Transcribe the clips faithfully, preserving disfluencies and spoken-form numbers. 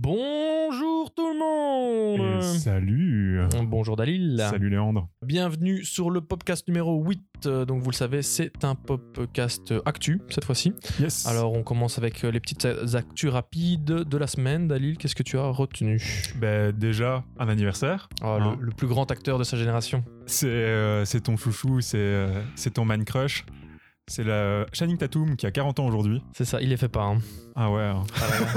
Bonjour tout le monde. Et salut. Bonjour Dalil. Salut Léandre. Bienvenue sur le podcast numéro huit. Donc vous le savez, c'est un podcast actu cette fois-ci. Yes. Alors on commence avec les petites actus rapides de la semaine. Dalil, qu'est-ce que tu as retenu? Ben, déjà, un anniversaire. Oh, hein. le, le plus grand acteur de sa génération. C'est, euh, c'est ton chouchou, c'est, euh, c'est ton man crush. C'est la Channing Tatum qui a quarante ans aujourd'hui. C'est ça, il les fait pas. Hein. Ah ouais. Hein.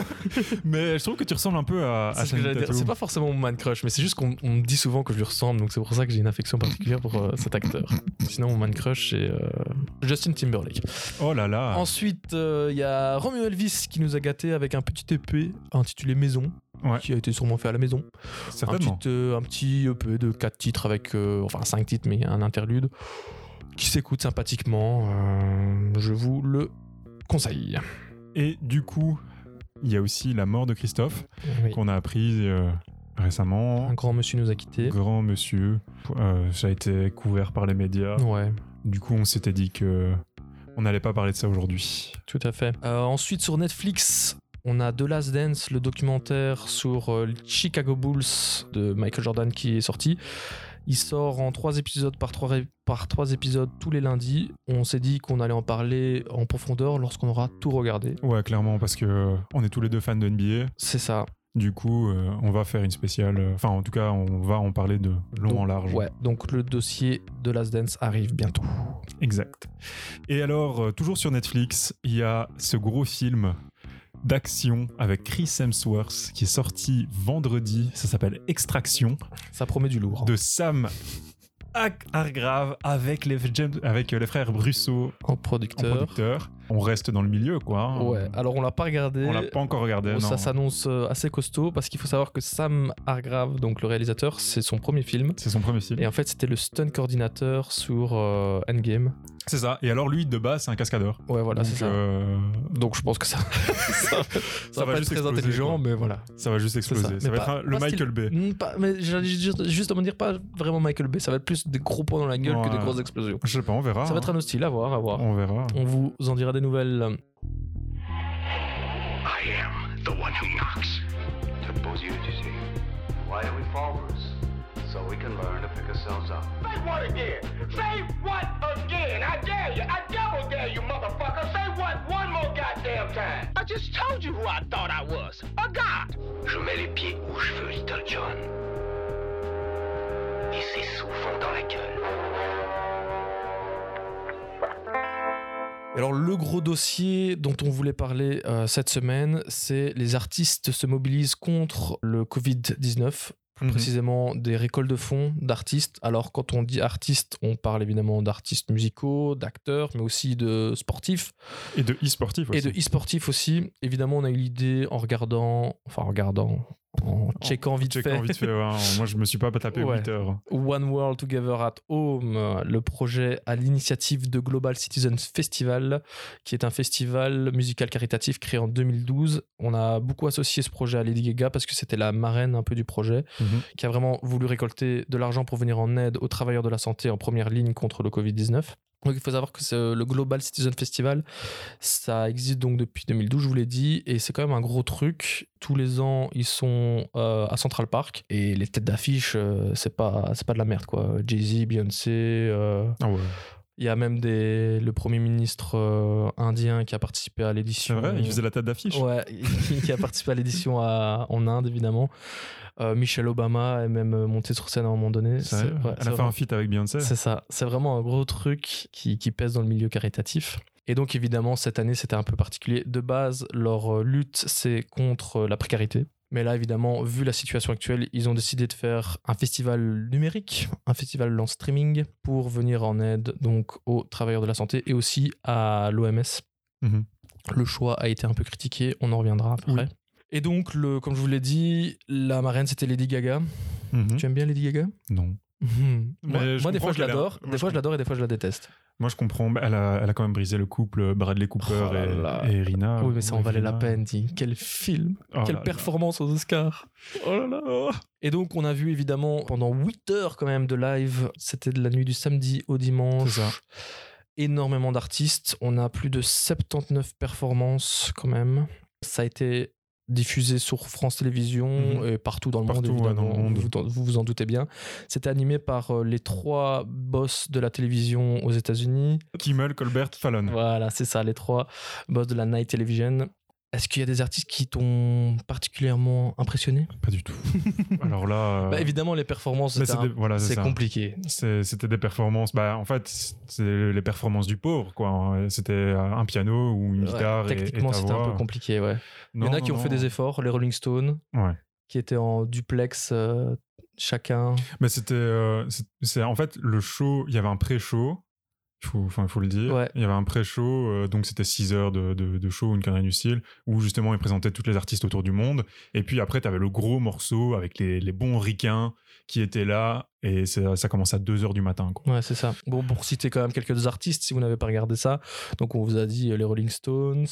Mais je trouve que tu ressembles un peu à, à Channing Tatum. C'est pas forcément mon man crush, mais c'est juste qu'on on me dit souvent que je lui ressemble, donc c'est pour ça que j'ai une affection particulière pour euh, cet acteur. Sinon, mon man crush, c'est euh, Justin Timberlake. Oh là là. Ensuite, il euh, y a Romeo Elvis qui nous a gâtés avec un petit E P intitulé Maison. Ouais. Qui a été sûrement fait à la maison. Certainement. Un petit, euh, un petit E P de quatre titres avec, euh, enfin cinq titres, mais un interlude qui s'écoute sympathiquement. Euh, je vous le conseille. Et du coup, il y a aussi la mort de Christophe, Oui. qu'on a appris euh, récemment. Un grand monsieur nous a quittés. Grand monsieur. Euh, ça a été couvert par les médias. Ouais, Du coup, on s'était dit que on n'allait pas parler de ça aujourd'hui. tout à fait. Euh, ensuite, sur Netflix, on a The Last Dance, le documentaire sur euh, les Chicago Bulls de Michael Jordan qui est sorti. Il sort en trois épisodes par trois, par trois épisodes tous les lundis. On s'est dit qu'on allait en parler en profondeur lorsqu'on aura tout regardé. Ouais, clairement, parce que euh, on est tous les deux fans de N B A. C'est ça. Du coup, euh, on va faire une spéciale. euh, Enfin, en tout cas, on va en parler de long Donc, en large. Ouais, donc le dossier de Last Dance arrive bientôt. Exact. Et alors, euh, toujours sur Netflix, il y a ce gros film d'action avec Chris Hemsworth qui est sorti vendredi. Ça s'appelle Extraction, Ça promet du lourd. de Sam Hargrave avec les, James- avec les frères Brusso En en producteur. producteur. On reste dans le milieu, quoi. hein. Ouais, alors on l'a pas regardé. On l'a pas encore regardé. Ça non. s'annonce euh, assez costaud parce qu'il faut savoir que Sam Hargrave, donc le réalisateur, c'est son premier film. C'est son premier film. Et en fait, c'était le stunt coordinateur sur euh, Endgame. C'est ça. Et alors, lui, de base, c'est un cascadeur. Ouais, voilà, Donc, c'est ça. euh, Donc je pense que ça, ça, ça Ça va va pas être juste très exploser, intelligent, quoi. mais voilà. ça va juste exploser. Ça, Mais va pas- être un- le pas Michael Bay. Hmm, pas- mais j'allais juste, justement dire pas vraiment Michael Bay, ça va être plus des gros points dans la gueule que des Ouais. grosses explosions. Je sais pas, on verra. Ça va hein. être un autre style, à voir, à voir. On verra. On vous en dira des nouvelles. I am the one who knocks. Suppose you, you see. Why do we fall, Bruce? So we can learn to pick ourselves up. Say what again? Say what again? I dare you. I double dare you, motherfucker. Say what one more goddamn time. I just told you who I thought I was. A god. Je mets les pieds où je veux, Little John. Et c'est souvent dans la gueule. Alors le gros dossier dont on voulait parler euh, cette semaine, c'est les artistes se mobilisent contre le covid dix-neuf, plus Mhm. précisément des récoltes de fonds d'artistes. Alors quand on dit artistes, on parle évidemment d'artistes musicaux, d'acteurs, mais aussi de sportifs Et de e-sportif aussi. et de e-sportifs aussi. Évidemment, on a eu l'idée en regardant, enfin en regardant, en checkant vite Checkant fait. vite fait, ouais. Moi, je me suis pas tapé Ouais. huit heures. One World Together at Home, euh, le projet à l'initiative de Global Citizens Festival, qui est un festival musical caritatif créé en deux mille douze. On a beaucoup associé ce projet à Lady Gaga parce que c'était la marraine un peu du projet, Mhm. qui a vraiment voulu récolter de l'argent pour venir en aide aux travailleurs de la santé en première ligne contre le covid dix-neuf. Donc il faut savoir que c'est le Global Citizen Festival, ça existe donc depuis deux mille douze, je vous l'ai dit, et c'est quand même un gros truc. Tous les ans, ils sont euh, à Central Park, et les têtes d'affiche, euh, c'est pas, c'est pas de la merde, quoi. Jay-Z, Beyoncé, euh, Ah ouais. il y a même des, le premier ministre euh, indien qui a participé à C'est l'édition. vrai, il faisait la tête d'affiche. Ouais, qui a participé à l'édition à- en Inde, évidemment. Euh, Michelle Obama est même monté sur scène à un moment donné. C'est vrai. ouais, Elle c'est a fait vraiment- un feat avec Beyoncé. c'est ça, c'est vraiment un gros truc qui, qui pèse dans le milieu caritatif. Et donc évidemment, cette année, c'était un peu particulier. De base, leur euh, lutte, c'est contre la précarité. Mais là, évidemment, vu la situation actuelle, ils ont décidé de faire un festival numérique, un festival en streaming, pour venir en aide donc aux travailleurs de la santé et aussi à l'O M S. Mhm. Le choix a été un peu critiqué, on en reviendra après. Oui. Et donc, le, comme je vous l'ai dit, la marraine, c'était Lady Gaga. Mhm. Tu aimes bien Lady Gaga? Non. Mhm. Moi, Mais je moi, des fois, comprends je qu'elle a- l'adore. moi, Des je fois, je l'adore et des fois, je la déteste. Moi, je comprends. Elle a, elle a quand même brisé le couple Bradley Cooper Oh là et, là. et Irina. oui, mais ça en Ou valait la Irina. peine, dis. Quel film! Oh Quelle là là. performance aux Oscars! Oh là là! Et donc, on a vu évidemment pendant huit heures quand même de live. C'était de la nuit du samedi au dimanche. C'est ça. Énormément d'artistes. On a plus de soixante-dix-neuf performances quand même. Ça a été diffusé sur France Télévisions Mhm. et partout dans le Partout, monde, ouais, évidemment. dans le monde. Vous, vous vous en doutez bien. C'était animé par euh, les trois boss de la télévision aux États-Unis. Kimmel, Colbert, Fallon. Voilà, c'est ça, les trois boss de la Night Television. Est-ce qu'il y a des artistes qui t'ont particulièrement impressionné? Pas du tout. Alors là, euh, Bah, évidemment, les performances, mais c'était c'est un- des- voilà, c'est c'est ça. compliqué. C'est- C'était des performances. Bah, en fait, c'est les performances du pauvre, quoi. C'était un piano ou une Ouais, guitare et, et techniquement, ta c'était un voix. peu compliqué, ouais. Il y en Non, a qui non, ont fait non. des efforts, les Rolling Stones, Ouais. qui étaient en duplex euh, chacun. Mais c'était, euh, c'est c'est- en fait le show. Il y avait un pré-show. Il faut, enfin, il faut le dire. Ouais. Il y avait un pré-show, euh, donc c'était six heures de, de, de show, une connerie du style, où justement ils présentaient tous les artistes autour du monde. Et puis après, tu avais le gros morceau avec les, les bons ricains qui étaient là, et ça, ça commence à deux heures du matin, quoi. Ouais, c'est ça. Bon, pour citer quand même quelques artistes, si vous n'avez pas regardé ça, donc on vous a dit euh, les Rolling Stones,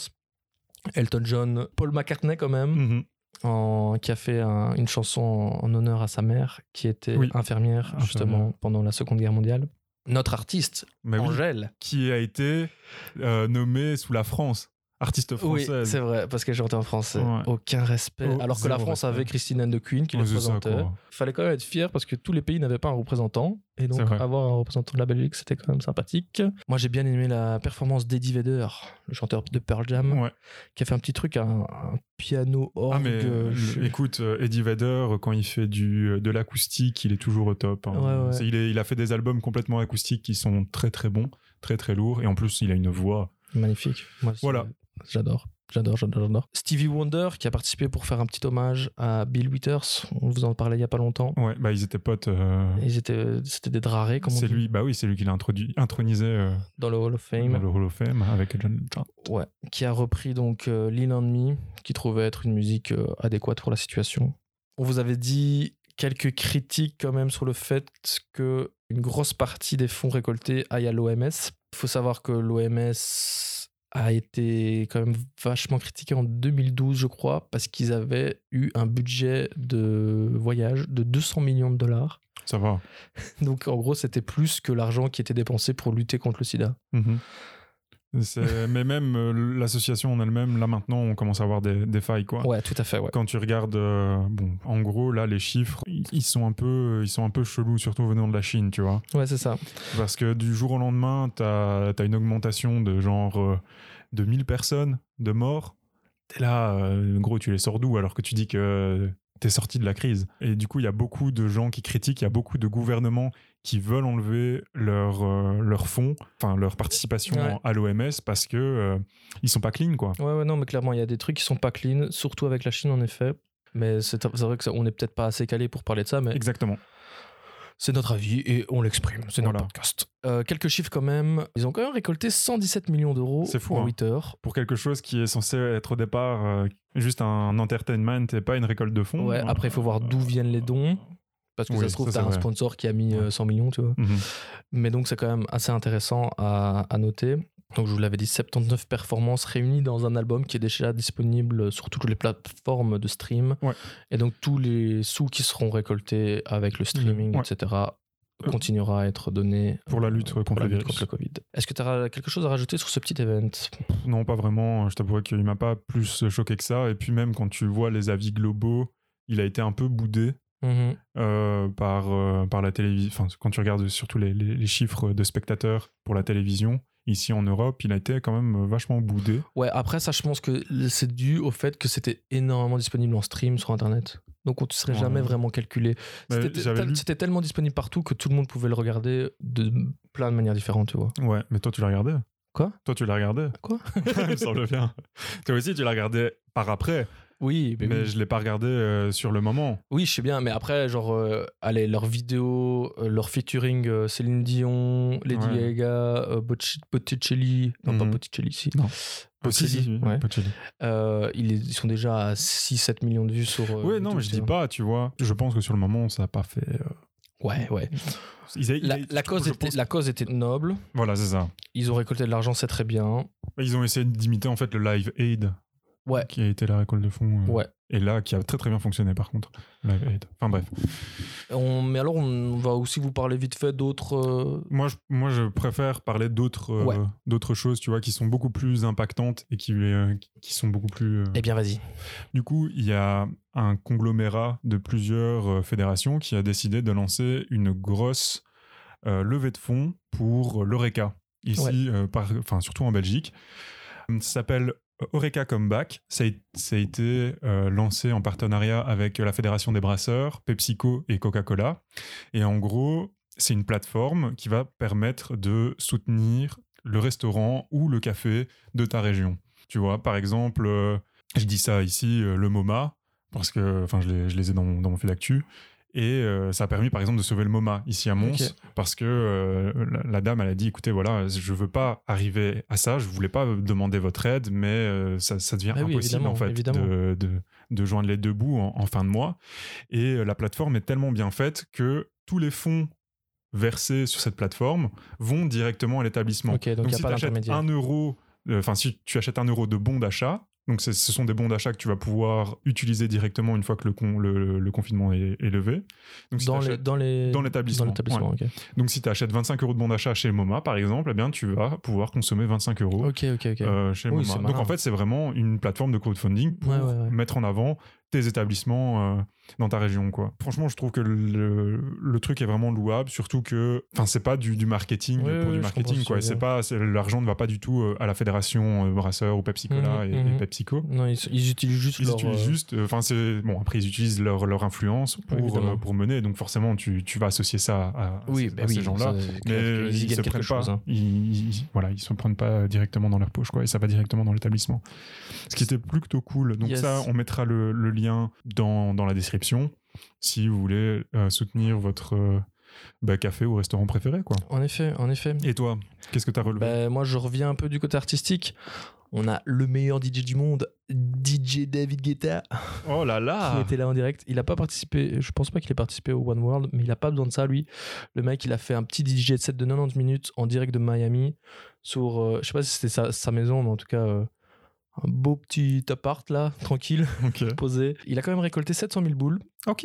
Elton John, Paul McCartney quand même, Mhm. en- qui a fait un- une chanson en, en honneur à sa mère, qui était Oui. infirmière, justement, Infirmière. pendant la Seconde Guerre mondiale. Notre artiste, Mais oui, Angèle. qui a été euh, nommé sous la France, artiste Oui, française. c'est vrai, parce qu'elle chantait en français. Ouais. Aucun respect. Oh, Alors que la zéro France respect. avait Christine Anne de Queen qui Ouais, les c'est ça, représentait. quoi. Fallait quand même être fier parce que tous les pays n'avaient pas un représentant. Et donc C'est vrai. avoir un représentant de la Belgique, c'était quand même sympathique. Moi, j'ai bien aimé la performance d'Eddie Vedder, le chanteur de Pearl Jam, Ouais. qui a fait un petit truc, un, un piano orgue. Ah mais euh, le- je- écoute, euh, Eddie Vedder, quand il fait du, de l'acoustique, il est toujours au top, hein. Ouais, ouais. C'est- Il, est- il a fait des albums complètement acoustiques qui sont très très bons, très très lourds, et en plus il a une voix. Magnifique. Moi, c'est- Voilà. J'adore. J'adore, j'adore, j'adore. Stevie Wonder qui a participé pour faire un petit hommage à Bill Withers. On vous en parlait il y a pas longtemps. Ouais, bah ils étaient potes. euh, Ils étaient, c'était des drarés, comme on c'est dit, lui, bah oui, c'est lui qui l'a introduit, intronisé euh, dans le Hall of Fame. dans le Hall of Fame avec John Legend. Ouais, qui a repris donc euh, Lean on Me, qui trouvait être une musique euh, adéquate pour la situation. On vous avait dit quelques critiques quand même sur le fait que une grosse partie des fonds récoltés aillent à l'O M S. Il faut savoir que l'O M S a été quand même vachement critiqué en deux mille douze, je crois, parce qu'ils avaient eu un budget de voyage de deux cents millions de dollars. Ça va. Donc en gros, c'était plus que l'argent qui était dépensé pour lutter contre le sida. Mhm. C'est- Mais même euh, l'association en elle-même, là maintenant, on commence à avoir des, des failles, quoi. Ouais, tout à fait, ouais. Quand tu regardes, euh, bon, en gros, là, les chiffres, ils ils sont un peu, ils sont un peu chelous, surtout venant de la Chine, tu vois. Ouais, c'est ça. Parce que du jour au lendemain, t'as as une augmentation de genre euh, de mille personnes de morts. T'es là, euh, en gros, tu les sors d'où alors que tu dis que t'es sorti de la crise. Et du coup, il y a beaucoup de gens qui critiquent, il y a beaucoup de gouvernements qui veulent enlever leur, euh, leur fonds, enfin leur participation Ouais. à l'O M S parce que euh, ils sont pas clean, quoi. Ouais, ouais, non, mais clairement, il y a des trucs qui sont pas clean, surtout avec la Chine, en effet. Mais c'est c'est vrai qu'on n'est peut-être pas assez calé pour parler de ça, mais Exactement. c'est notre avis et on l'exprime. C'est notre Voilà. podcast. Euh, quelques chiffres quand même. Ils ont quand même récolté cent dix-sept millions d'euros C'est fou, en hein. huit heures. Pour quelque chose qui est censé être au départ euh, juste un entertainment et pas une récolte de fonds. Ouais, après, il faut voir d'où viennent les dons. Parce que Oui, ça se trouve, ça, t'as c'est un vrai. sponsor qui a mis euh, cent millions, tu vois. Mhm. Mais donc, c'est quand même assez intéressant à, à noter. Donc, je vous l'avais dit, soixante-dix-neuf performances réunies dans un album qui est déjà disponible sur toutes les plateformes de stream. Ouais. Et donc, tous les sous qui seront récoltés avec le streaming, Ouais. et cetera, continuera à être donné Pour la lutte euh, contre la le lutte virus. contre le Covid. Est-ce que tu as quelque chose à rajouter sur ce petit event? Non, pas vraiment. Je t'avouerais qu'il m'a pas plus choqué que ça. Et puis même quand tu vois les avis globaux, il a été un peu boudé Mhm. euh, par, euh, par la télévision. Enfin, quand tu regardes surtout les, les- les chiffres de spectateurs pour la télévision, ici en Europe, il a été quand même vachement boudé. Ouais, après ça, je pense que c'est dû au fait que c'était énormément disponible en stream sur Internet. Donc on ne serait Ouais. jamais vraiment calculé. Mais C'était j'avais tel- lu- c'était tellement disponible partout que tout le monde pouvait le regarder de plein de manières différentes, tu vois. Ouais, mais toi, tu l'as regardé? Quoi? Toi, tu l'as regardé? Quoi? Il me semble bien. Toi aussi, tu l'as regardé par après, Oui, mais, mais oui. je l'ai pas regardé euh, sur le moment. Oui, je sais bien, mais après, genre, euh, allez, leurs vidéos, euh, leur featuring euh, Céline Dion, Lady Ouais. Gaga, euh, Botch- Botticelli, non pas Mhm. Botticelli, si. Non. Bocelli, Si, si, si, ouais. Bocelli. Euh, ils, ils sont déjà à six sept millions de vues sur. euh, Ouais, non, YouTube, mais je tu dis vois. pas, tu vois. Je pense que sur le moment, ça a pas fait. euh, Ouais, ouais. Ils a- il La, a- la cause je était, pense- la cause était noble. Voilà, c'est ça. Ils ont récolté de l'argent, c'est très bien. Ils ont essayé d'imiter en fait le Live Aid, Ouais. qui a été la récolte de fonds. euh. Ouais. Et là, qui a très très bien fonctionné par contre. Live Aid. Enfin bref. On, mais alors, on va aussi vous parler vite fait d'autres. euh, Moi je, moi, je préfère parler d'autres, euh, Ouais. d'autres choses, tu vois, qui sont beaucoup plus impactantes et qui, euh, qui sont beaucoup plus... euh, Eh bien, vas-y. Du coup, il y a un conglomérat de plusieurs euh, fédérations qui a décidé de lancer une grosse euh, levée de fonds pour l'Oreca, ici, euh, par, enfin, surtout en Belgique. Ça s'appelle Oreca Comeback. Ça a, ça a été euh, lancé en partenariat avec la Fédération des brasseurs, PepsiCo et Coca-Cola. Et en gros, c'est une plateforme qui va permettre de soutenir le restaurant ou le café de ta région. Tu vois, par exemple, euh, je dis ça ici, euh, le MoMA, parce que enfin, je, les, je les ai dans, mon- dans mon fil d'actu. Et euh, ça a permis, par exemple, de sauver le MoMA ici à Mons, Ok. parce que euh, la, la dame, elle a dit, écoutez, voilà, je veux pas arriver à ça, je voulais pas demander votre aide, mais euh, ça, ça devient Ah oui, impossible, évidemment, en fait, évidemment. de, de, de joindre les deux bouts en, en fin de mois. Et euh, la plateforme est tellement bien faite que tous les fonds versés sur cette plateforme vont directement à l'établissement. Ok, donc il n'y a si pas tu achètes d'intermédiaire. un euro, enfin, si tu achètes un euro de bons d'achat, donc c'est- ce sont des bons d'achat que tu vas pouvoir utiliser directement une fois que le, con- le, le confinement est, est levé. Donc, si Dans, les, t'achètes- dans, les, dans l'établissement, Dans l'établissement, ok. donc si tu achètes vingt-cinq euros de bons d'achat chez le MoMA, par exemple, eh bien, tu vas pouvoir consommer vingt-cinq euros Ok, ok, ok. euh, chez le Oui, MoMA. c'est Donc malin. en fait, c'est vraiment une plateforme de crowdfunding pour Ouais, ouais, ouais. mettre en avant tes établissements euh, dans ta région, quoi. Franchement, je trouve que le, le truc est vraiment louable, surtout que, enfin, c'est pas du, du marketing Oui, pour oui, du je comprends marketing, ce que quoi. tu Et veux c'est dire. pas, c'est- l'argent ne va pas du tout euh, à la fédération euh, Brasseur ou Pepsi Cola Mhm, et, et mhm. PepsiCo. Non, ils, ils utilisent juste Ils leur. utilisent euh, juste, enfin c'est bon. Après, ils utilisent leur, leur influence pour Évidemment. euh, pour mener. Donc forcément, tu, tu vas associer ça à, à Oui, ces, bah à ces oui, gens-là. ça, c'est clair Mais qu'ils y ils gagnent se quelque prennent chose, pas, hein. ils, ils- voilà, ils se prennent pas directement dans leur poche, quoi. Et ça va directement dans l'établissement. Ce qui était plutôt cool. Donc Yes. ça, on mettra le, le lien dans, dans la description si vous voulez euh, soutenir votre euh, bah, café ou restaurant préféré, quoi. En effet, en effet. Et toi, qu'est-ce que t'as relevé? Bah, moi, je reviens un peu du côté artistique. On a le meilleur D J du monde, D J David Guetta, Oh là qui là! était là en direct. Il n'a pas participé, je pense pas qu'il ait participé au One World, mais il a pas besoin de ça, lui. Le mec, il a fait un petit D J set de quatre-vingt-dix minutes en direct de Miami sur, euh, je sais pas si c'était sa, sa maison, mais en tout cas, euh, un beau petit appart là, tranquille, Ok. posé. Il a quand même récolté sept cent mille boules Ok.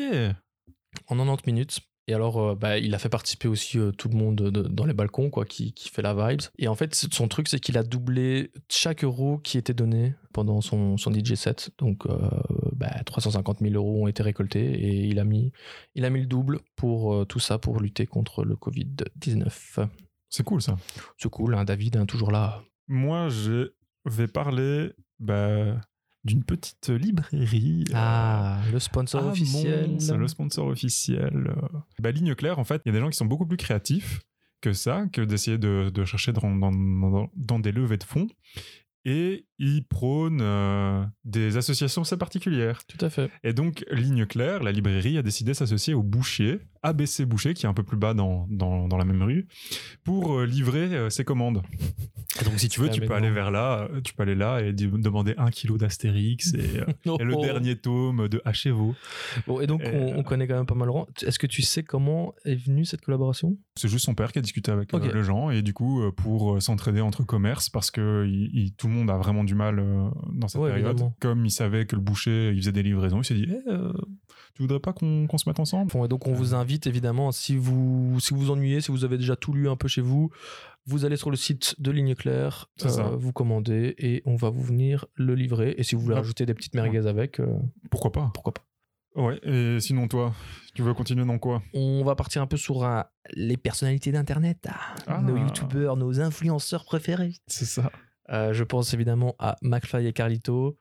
en quatre-vingt-dix minutes. Et alors, euh, bah, il a fait participer aussi euh, tout le monde de- dans les balcons, quoi, qui, qui fait la vibes. Et en fait, son truc, c'est qu'il a doublé chaque euro qui était donné pendant son, son D J set. Donc, euh, bah, trois cent cinquante mille euros ont été récoltés et il a mis, il a mis le double pour euh, tout ça, pour lutter contre le covid dix-neuf. C'est cool ça. C'est cool, hein, David, hein, toujours là. Moi, je vais parler bah, d'une petite librairie. Ah, le sponsor à officiel. Mons, le sponsor officiel. euh. Bah, Ligne Claire, en fait, il y a des gens qui sont beaucoup plus créatifs que ça, que d'essayer de, de chercher dans, dans, dans, dans des levées de fonds. Et ils prônent euh, des associations assez particulières. Tout à fait. Et donc, Ligne Claire, la librairie, a décidé de s'associer au boucher, A B C Boucher, qui est un peu plus bas dans, dans, dans la même rue, pour euh, livrer euh, ses commandes. Et donc, si tu veux, tu peux Amusant. aller vers là, euh, tu peux aller là et di- demander un kilo d'Astérix et, euh, Oh, et le oh. dernier tome de Hachevo. Bon, et donc, Et, on, on connaît quand même pas mal Laurent. Est-ce que tu sais comment est venue cette collaboration? C'est juste son père qui a discuté avec euh, Ok. les gens et du coup, euh, pour euh, s'entraider entre commerces, parce que il- il- tout le monde a vraiment du mal euh, dans cette Ouais, période. évidemment. Comme il savait que le boucher, il faisait des livraisons, il s'est dit Eh, euh, tu voudrais pas qu'on qu'on se mette ensemble? Bon, et donc on vous invite évidemment, si vous si vous vous ennuyez, si vous avez déjà tout lu un peu chez vous, vous allez sur le site de Ligne Claire, C'est ça. vous commandez et on va vous venir le livrer. Et si vous voulez Ouais. rajouter des petites merguez avec, euh, Pourquoi pas? pourquoi pas. Ouais, et sinon toi, tu veux continuer dans quoi? On va partir un peu sur euh, les personnalités d'internet, ah, Ah. nos youtubeurs, nos influenceurs préférés. C'est ça. Euh, je pense évidemment à McFly et Carlito.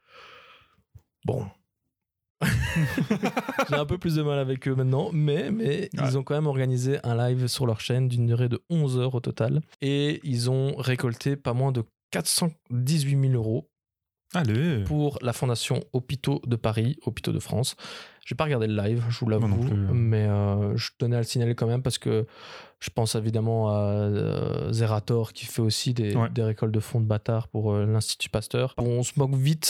Bon. J'ai un peu plus de mal avec eux maintenant, mais, mais Ouais. ils ont quand même organisé un live sur leur chaîne d'une durée de onze heures au total. Et ils ont récolté pas moins de quatre cent dix-huit mille euros Allez. pour la fondation Hôpitaux de Paris, Hôpitaux de France. J'ai pas regardé le live, je vous Moi non l'avoue, plus. mais euh, je tenais à le signaler quand même parce que je pense évidemment à euh, Zerator qui fait aussi des, Ouais. des récoltes de fonds de bâtard pour euh, l'Institut Pasteur. On se moque vite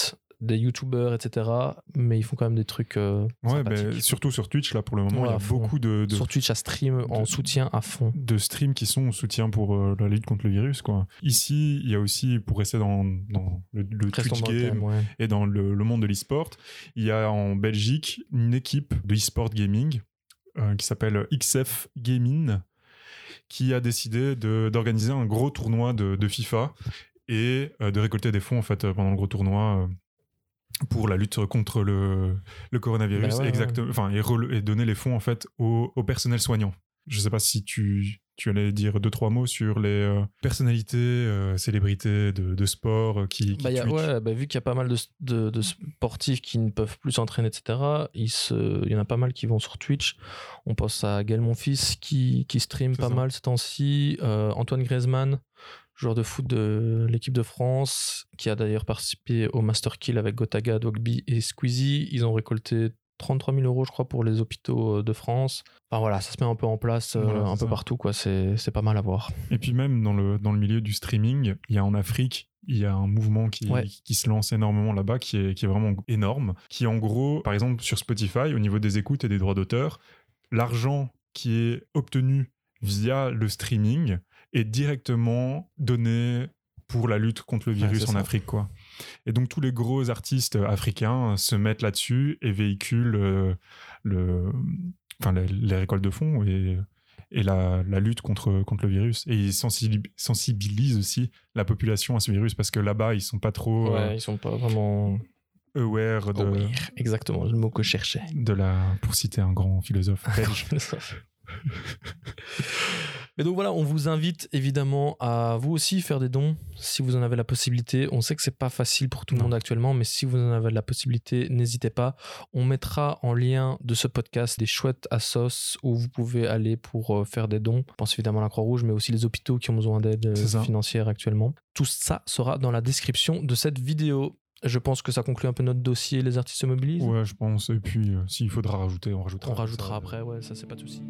des youtubeurs, et cetera. Mais ils font quand même des trucs euh, Ouais, bah, sympathiques. surtout sur Twitch, là, pour le moment, Ouais, il y à a fond. beaucoup de, de, Sur Twitch, ça stream en de- soutien à fond. de streams qui sont en soutien pour euh, la lutte contre le virus, quoi. Ici, il y a aussi, pour rester dans, dans le, le Restons Twitch dans le game thème, ouais. et dans le, le monde de l'e-sport, il y a en Belgique une équipe de e-sport gaming euh, qui s'appelle X F Gaming, qui a décidé de- d'organiser un gros tournoi de, de FIFA et euh, de récolter des fonds en fait euh, pendant le gros tournoi euh, pour la lutte contre le, le coronavirus. Bah ouais, exact- ouais. Enfin, et, rele- et donner les fonds en fait au, au personnel soignant. Je sais pas si tu, tu allais dire deux trois mots sur les euh, personnalités, euh, célébrités de, de sport euh, qui, qui Bah, y a- Twitch. ouais, bah, vu qu'il y a pas mal de, de- de sportifs qui ne peuvent plus s'entraîner, et cetera, il, se, il y en a pas mal qui vont sur Twitch. On pense à Gaël Monfils qui, qui stream C'est pas ça. mal ces temps-ci. Euh, Antoine Griezmann, joueur de foot de l'équipe de France, qui a d'ailleurs participé au Master Kill avec Gotaga, Dogby et Squeezie. Ils ont récolté trente-trois mille euros, je crois, pour les hôpitaux de France. Enfin voilà, ça se met un peu en place euh, Voilà, c'est un peu ça. partout, quoi. C'est, c'est pas mal à voir. Et puis même dans le, dans le milieu du streaming, il y a en Afrique, il y a un mouvement qui, Ouais. qui se lance énormément là-bas, qui est, qui est vraiment énorme, qui en gros, par exemple sur Spotify, au niveau des écoutes et des droits d'auteur, l'argent qui est obtenu via le streaming est directement donné pour la lutte contre le Ouais, virus c'est en ça. Afrique, quoi. Et donc tous les gros artistes africains se mettent là-dessus et véhiculent euh, le, enfin, les, les récoltes de fonds et, et la, la lutte contre, contre le virus. Et ils sensibil- sensibilisent aussi la population à ce virus parce que là-bas, ils sont pas trop Ouais, euh, ils sont pas vraiment... aware de, aware. Exactement, le mot que je cherchais. de la... Pour citer un grand philosophe belge. Mais donc voilà, on vous invite évidemment à vous aussi faire des dons si vous en avez la possibilité. On sait que c'est pas facile pour tout le Non. monde actuellement, mais si vous en avez la possibilité, n'hésitez pas. On mettra en lien de ce podcast des chouettes assos où vous pouvez aller pour euh, faire des dons. Je pense évidemment à la Croix-Rouge, mais aussi les hôpitaux qui ont besoin d'aide euh, C'est ça. financière actuellement. Tout ça sera dans la description de cette vidéo. Je pense que ça conclut un peu notre dossier, les artistes se mobilisent. Ouais, je pense. Et puis, euh, s'il faudra rajouter, on rajoutera. On rajoutera Ça, après, ouais, ça c'est pas de souci.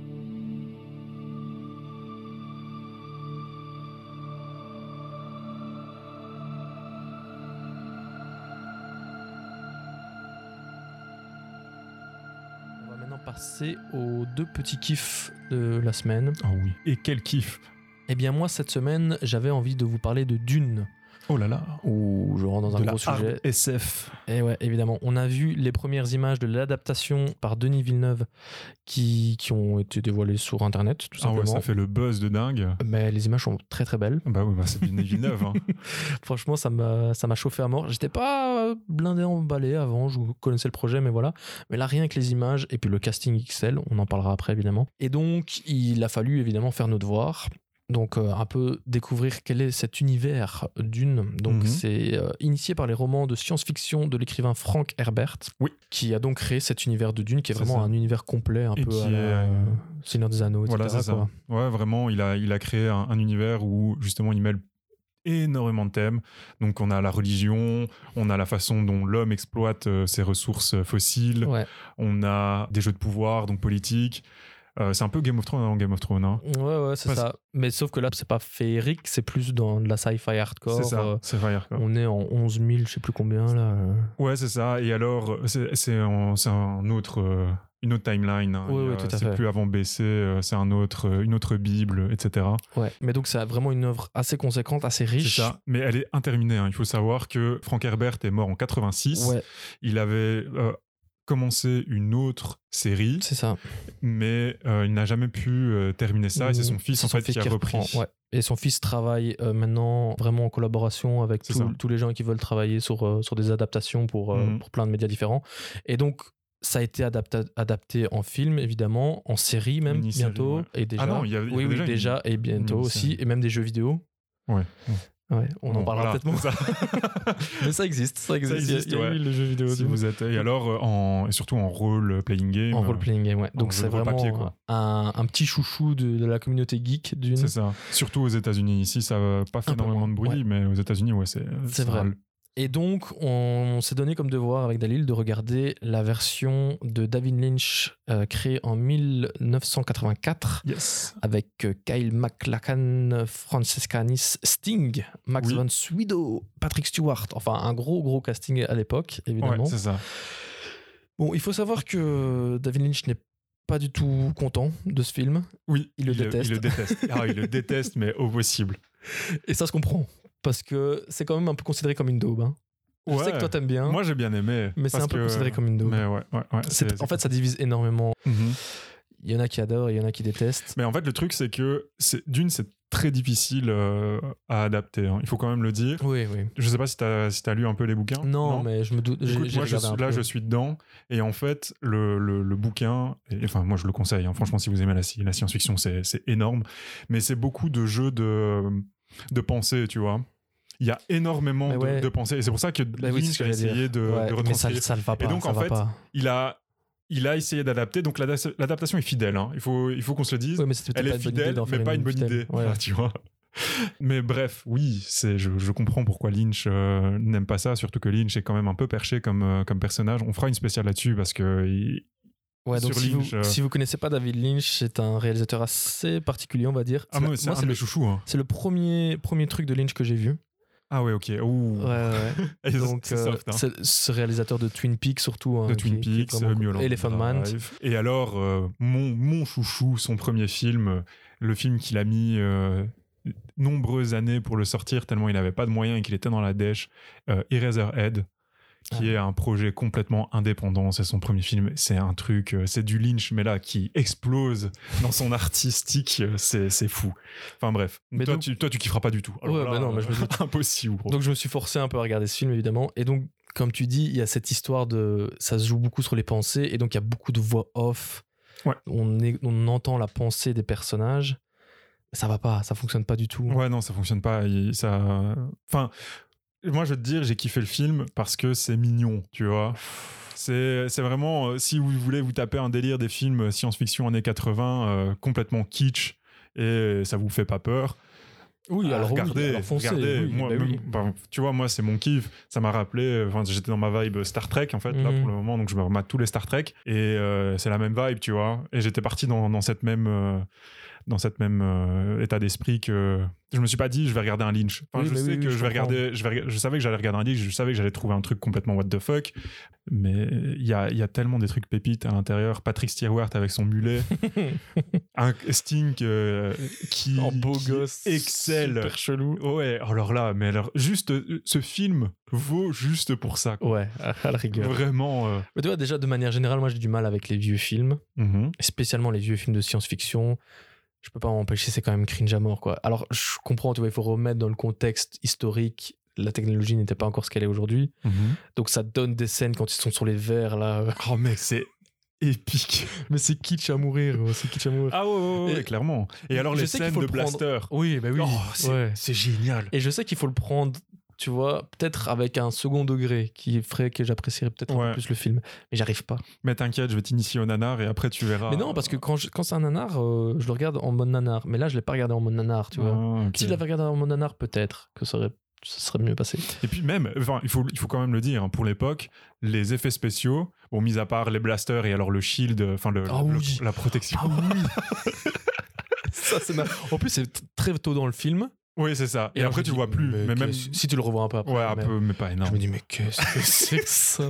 On va maintenant passer aux deux petits kiffs de la semaine. Ah oui. Et quel kiff. Eh bien moi cette semaine j'avais envie de vous parler de Dune, Oh là là. où je rentre dans un De la gros hard sujet. S F. Et ouais, évidemment, on a vu les premières images de l'adaptation par Denis Villeneuve qui, qui ont été dévoilées sur internet tout Ah ouais, simplement. ça fait le buzz de dingue. Mais les images sont très très belles. Bah oui, bah c'est Denis Villeneuve. Hein. Franchement, ça m'a, ça m'a chauffé à mort. J'étais pas blindé emballé avant, je connaissais le projet, mais voilà. Mais là, rien que les images et puis le casting X L, on en parlera après évidemment. Et donc, il a fallu évidemment faire nos devoirs. Donc, euh, un peu découvrir quel est cet univers Dune. Donc, Mhm. c'est euh, initié par les romans de science-fiction de l'écrivain Frank Herbert, Oui. qui a donc créé cet univers de Dune, qui est, C'est vraiment ça. un univers complet, un Et peu qui à la, est, euh, Seigneur des Anneaux, et cetera. Voilà, c'est quoi. ça. Ouais, vraiment, il a, il a créé un, un univers où justement il mêle énormément de thèmes. Donc on a la religion, on a la façon dont l'homme exploite euh, ses ressources euh, fossiles, Ouais. on a des jeux de pouvoir, donc politique. Euh, c'est un peu Game of Thrones, hein, Game of Thrones. Hein. Ouais, ouais, c'est Parce- ça. Mais sauf que là, c'est pas féerique, c'est plus dans de la sci-fi hardcore. C'est ça, Euh, c'est vrai. quoi. on est en onze mille, je sais plus combien là. euh. Ouais, c'est ça. Et alors, c'est c'est un, c'est un autre, euh, une autre timeline. Hein. Oui, Il y a- oui, tout à c'est fait. plus avant B C, euh, c'est un autre, euh, une autre Bible, et cetera. Ouais. Mais donc, c'est vraiment une œuvre assez conséquente, assez C'est riche. ça. Mais elle est interminée. hein. Il faut savoir que Frank Herbert est mort en quatre-vingt-six. Ouais, Il avait euh, commencé une autre série, c'est ça. mais euh, il n'a jamais pu euh, terminer ça. Et c'est son fils C'est en son fait fils qui a repris. reprend, ouais. Et son fils travaille euh, maintenant vraiment en collaboration avec C'est tout- ça. tous les gens qui veulent travailler sur, euh, sur des adaptations pour, euh, Mhm. pour plein de médias différents. Et donc, ça a été adapta- adapté en film, évidemment, en série même, Mini-série, bientôt. ouais. Et déjà, Ah non, il y a- il y oui, avait oui, déjà une- déjà, et bientôt une aussi. mini-série. Et même des jeux vidéo. Ouais. Ouais, on en Bon, parlera voilà, peut-être moins. c'est ça. Mais ça existe, ça existe. existe, Il y a, il y a ouais. eu le jeu vidéo. Si de- vous êtes et alors euh, en et surtout en role playing game. En euh, role-playing game, ouais. en Donc jeu c'est de rôle vraiment papier, quoi. un, un petit chouchou de, de la communauté geek d'une. C'est ça. Surtout aux États-Unis. Ici, ça n'a pas fait Un peu énormément moins, de bruit, ouais. mais aux États-Unis, ouais, c'est C'est ça vrai. a- Et donc, on s'est donné comme devoir avec Dalil de regarder la version de David Lynch euh, créée en dix-neuf cent quatre-vingt-quatre Yes. avec euh, Kyle MacLachlan, Frances Canis, Sting, Max Oui. von Sydow, Patrick Stewart. Enfin, un gros, gros casting à l'époque, évidemment. Ouais, c'est ça. Bon, il faut savoir que David Lynch n'est pas du tout content de ce film. Oui, Il le déteste. Il le déteste. Ah, il le déteste, mais au possible. Et ça se comprend. Parce que c'est quand même un peu considéré comme une daube. Hein. Je Ouais. sais que toi t'aimes bien, Moi, j'ai bien aimé. mais c'est parce un peu que- considéré comme une daube. Mais ouais, ouais, ouais. C'est- c'est- en fait, ça divise énormément. Mhm. Il y en a qui adorent, il y en a qui détestent. Mais en fait, le truc, c'est que c'est- d'une, c'est très difficile euh, à adapter. Hein. Il faut quand même le dire. Oui, oui. Je sais pas si t'as si t'as lu un peu les bouquins. Non, mais je me doute. j'ai- Écoute, j'ai moi, je regardé suis- un là, peu. je suis dedans. Et en fait, le, le, le bouquin, et- enfin, moi, je le conseille. Hein. Franchement, si vous aimez la, sci- la science-fiction, c'est c'est énorme. Mais c'est beaucoup de jeux de, de pensée, tu vois. Il y a énormément Mais de, ouais. de pensées. Et c'est pour ça que Bah oui, c'est ce Lynch que a j'allais essayé de, Ouais, de mais ça, retranscrire. ça le va pas. donc, ça en va fait, pas. Il a, il a essayé d'adapter. Donc, l'ada- l'adaptation est fidèle. Hein. Il faut, il faut qu'on se le dise. Ouais, mais c'était Elle pas est une bonne idée fidèle, d'en faire mais pas une bonne fidèle. idée. Ouais. Enfin, tu vois. Mais bref, oui, c'est, je, je comprends pourquoi Lynch euh, n'aime pas ça, surtout que Lynch est quand même un peu perché comme, euh, comme personnage. On fera une spéciale là-dessus parce que il- Ouais, donc sur si, Lynch, vous, euh, si vous connaissez pas David Lynch, c'est un réalisateur assez particulier, on va dire. ah, C'est moi, la- c'est moi, un c'est de mes le, chouchous. Hein. c'est le premier, premier truc de Lynch que j'ai vu. Ah ouais, ok. Ouh. Ouais, ouais. Et Donc, c'est euh, soft, hein. c'est ce réalisateur de Twin Peaks, surtout. Hein, De qui- Twin qui est Peaks, vraiment euh, cool. Mulholland Elephant Man. Drive. Et alors, euh, mon, mon chouchou, son premier film, euh, le film qu'il a mis euh, nombreuses années pour le sortir, tellement il n'avait pas de moyens et qu'il était dans la dèche, euh, Eraserhead, qui Ah. est un projet complètement indépendant. C'est son premier film. C'est un truc, euh, c'est du Lynch, mais là, qui explose dans son artistique. euh, C'est, c'est fou. Enfin bref. Mais toi, donc- tu, toi, tu kifferas pas du tout. Alors Ouais, là, bah non, mais je me euh, doute. impossible, gros. Donc je me suis forcé un peu à regarder ce film, évidemment. Et donc, comme tu dis, il y a cette histoire de... Ça se joue beaucoup sur les pensées, et donc il y a beaucoup de voix off. Ouais. On, est... On entend la pensée des personnages. Ça va pas, ça fonctionne pas du tout. Ouais, non, ça fonctionne pas. Il- ça... Enfin, moi, je veux te dire, j'ai kiffé le film parce que c'est mignon, tu vois. C'est, c'est vraiment, euh, si vous voulez vous taper un délire des films science-fiction années quatre-vingts, euh, complètement kitsch, et ça vous fait pas peur. Oui, Ah, alors oui, regardez, alors foncez, regardez. oui, Moi, bah même- oui. enfin, tu vois, moi, c'est mon kiff. Ça m'a rappelé, enfin, j'étais dans ma vibe Star Trek, en fait, là, Mhm. pour le moment, donc je me remate tous les Star Trek, et euh, c'est la même vibe, tu vois. Et j'étais parti dans, dans cette même... euh, dans cette même euh, état d'esprit que je me suis pas dit je vais regarder un Lynch. Enfin, Oui, je mais sais oui, que oui, je je vais comprends. regarder, je vais, rega- je savais que j'allais regarder un Lynch, je savais que j'allais trouver un truc complètement what the fuck, mais il y a, il y a tellement des trucs pépites à l'intérieur. Patrick Stewart avec son mulet, un Sting euh, qui, En beau qui gosse. excelle. Super chelou. Ouais, alors là, mais alors juste euh, ce film vaut juste pour ça. quoi. Ouais, à la rigueur. Vraiment. euh, Mais tu vois, déjà, de manière générale, moi j'ai du mal avec les vieux films, mhm. et spécialement les vieux films de science-fiction. Je peux pas m'en empêcher, c'est quand même cringe à mort, quoi. Alors, je comprends, tu vois, il faut remettre dans le contexte historique. La technologie n'était pas encore ce qu'elle est aujourd'hui. Mhm. Donc, ça donne des scènes quand ils sont sur les verres, là. Oh mec, c'est épique. Mais c'est kitsch à mourir, gros, c'est kitsch à mourir. Ah ouais, ouais, ouais, Et- clairement. Et alors Je les sais qu'il scènes faut de le prendre- blaster. Oui, bah oui. Oh, c'est, ouais. c'est génial. Et je sais qu'il faut le prendre, tu vois, peut-être avec un second degré qui ferait que j'apprécierais peut-être un Ouais. peu plus le film. Mais j'arrive pas. Mais t'inquiète, je vais t'initier au nanar et après tu verras. Mais non, parce que quand, je- quand c'est un nanar, euh, je le regarde en mode nanar. Mais là, je l'ai pas regardé en mode nanar, tu vois. Ah, ok. Si je l'avais regardé en mode nanar, peut-être que ça, aurait, ça serait mieux passé. Et puis même, enfin, il faut, il faut quand même le dire, hein, pour l'époque, les effets spéciaux, bon, mis à part les blasters et alors le shield, enfin le, Ah le- oui. la protection. Ah oui Ça, c'est mar- En plus, c'est t- très tôt dans le film. Oui, c'est ça. Et, alors, après, je tu me le vois dis, plus. mais Mais même. qu'est-ce- Si tu le revois un peu après. Ouais, un mais- peu, mais pas Je énorme. me dis, mais qu'est-ce que c'est que ça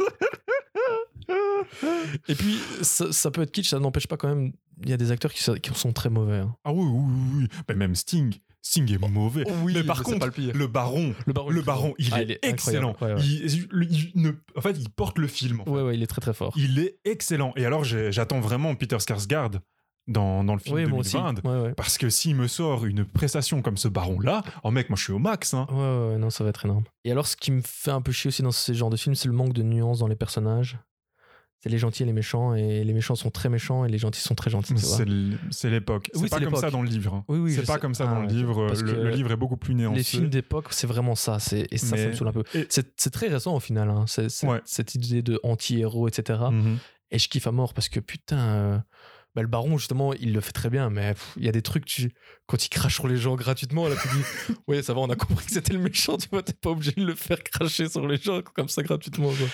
Et puis, ça, ça peut être kitsch, ça n'empêche pas quand même. Il y a des acteurs qui, sont- qui sont très mauvais. hein. Ah oui, oui, oui, oui. Mais même Sting. Sting est mauvais. Oui, mais par mais c'est contre, pas le pire. le baron, Le baron, le est baron, il, Ah, est il est excellent. incroyable. Ouais, ouais. Il, il- il ne- en fait, il porte le film. en fait. Ouais, ouais, il est très très fort. Il est excellent. Et alors, j'ai- j'attends vraiment Peter Skarsgård dans, dans le film Oui, moi aussi. deux mille vingt. Ouais, ouais. Parce que s'il me sort une prestation comme ce baron-là, oh mec, moi je suis au max. Hein. Ouais, ouais, ouais, non, ça va être énorme. Et alors, ce qui me fait un peu chier aussi dans ce genre de film, c'est le manque de nuances dans les personnages. C'est les gentils et les méchants, et les méchants sont très méchants, et les gentils sont très gentils, tu vois. C'est l- c'est l'époque. Oui, c'est pas c'est comme l'époque. ça dans le livre. hein. Oui, oui, c'est je pas sais. comme ça Ah, dans le ok. livre. Parce Le, que le livre est beaucoup plus nuancé. Les films d'époque, c'est vraiment ça. C'est... Et ça, Mais- ça me saoule un peu. et- C'est, c'est très récent au final, hein. c'est, c'est- Ouais. cette idée de anti-héros, et cetera. Mhm. Et je kiffe à mort parce que putain, euh, Bah, le baron, justement, il le fait très bien, mais pff, il y a des trucs, tu... quand il crache sur les gens gratuitement, là, tu dis, ouais, ça va, on a compris que c'était le méchant, tu vois, t'es pas obligé de le faire cracher sur les gens comme ça gratuitement, quoi.